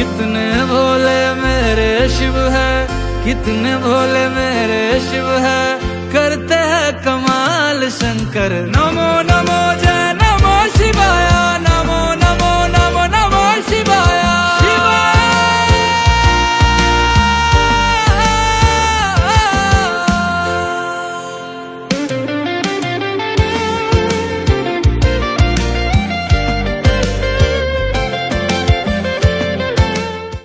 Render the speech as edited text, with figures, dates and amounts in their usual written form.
कितने भोले मेरे शिव है, कितने भोले मेरे शिव है, करते हैं कमाल शंकर। नमो